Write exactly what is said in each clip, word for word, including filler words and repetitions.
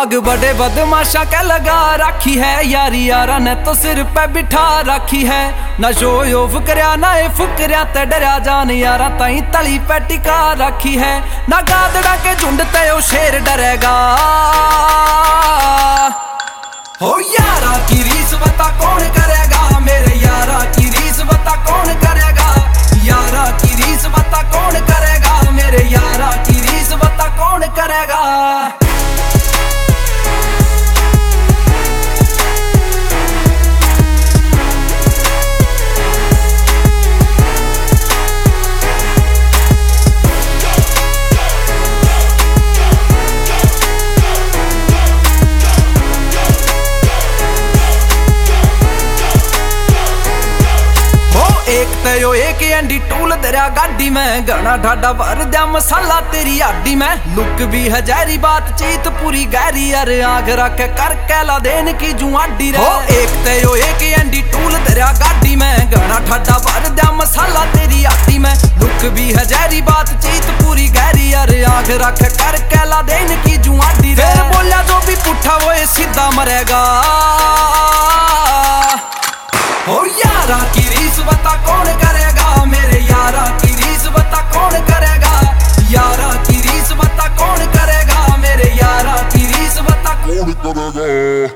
आग बड़े बदमाशा के लगा रखी है, यारी यारा ने तो सिर पे बिठा रखी है। ना शो यो फुकरिया ना ए फुकरिया ते डरिया जान यारा ताई तली पे टिका रखी है। ना गादड़ा के झुंड ते ओ शेर डरेगा, हो यारा की रीस बता कौन करेगा, मेरे यारा की रीस बता कौन करेगा, यारा की रीस बता कौन करेगा, मेरे यारा की रीस बता कौन करेगा। एक तयो एक एंडी टूल दरिया गाड़ी में, घना ढाडा भर दिया मसाला तेरी आडी में। लुक भी है जहरी बातचीत पूरी गहरी, अरे आग रख कर कैला देन की जुआडी रे। एक तयो एक एंडी टूल दरिया गाड़ी में, घना ढाडा भर दिया मसाला तेरी आडी में। लुक भी है जहरी बातचीत पूरी गहरी, अरे आग रख कर कैला देन की जुआडी रे। फिर बोलिया जो भी पुठा वो सीधा मरेगा, हो यारा की रीस बता कौन करेगा, मेरे यारा की रीस बता कौन करेगा, यारा की रीस बता कौन करेगा, मेरे यारा की रीस बता कौन करेगा।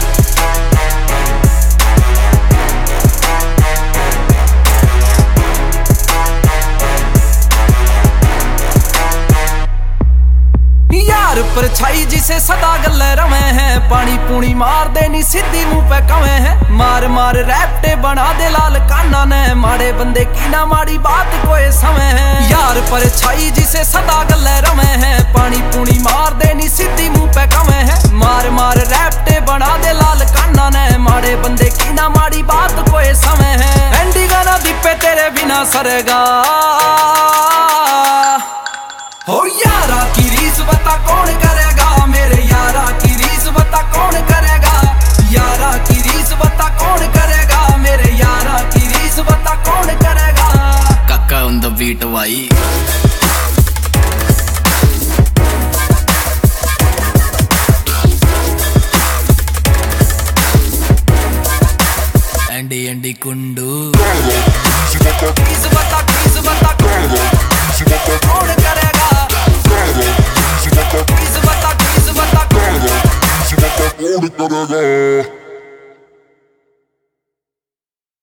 परछाई जिसे सदा गल रवे हैं, पानी पूनी मार देनी सीधी मुंह पे कवे हैं। मार मार रैप्टे बना दे लाल काना ने, माड़े बंदे की ना माड़ी बात कोई समय है। यार परछाई जिसे सदा गल रवे हैं, पानी पूनी मार देनी सीधी मुंह पे कवे हैं। मार मार रैप्टे बना दे लाल काना ने, माड़े बंदे की ना माड़ी बात कोई समय है। एंडी गाना दीपे तेरे बिना सरेगा, हो यारा की रीस बता कौन करेगा, मेरे यारा की रीस बता कौन करेगा, यारा की रीस बता कौन करेगा, मेरे यारा की रीस बता कौन करेगा। काका ऑन द बीट भाई। Andy Andy Kundu.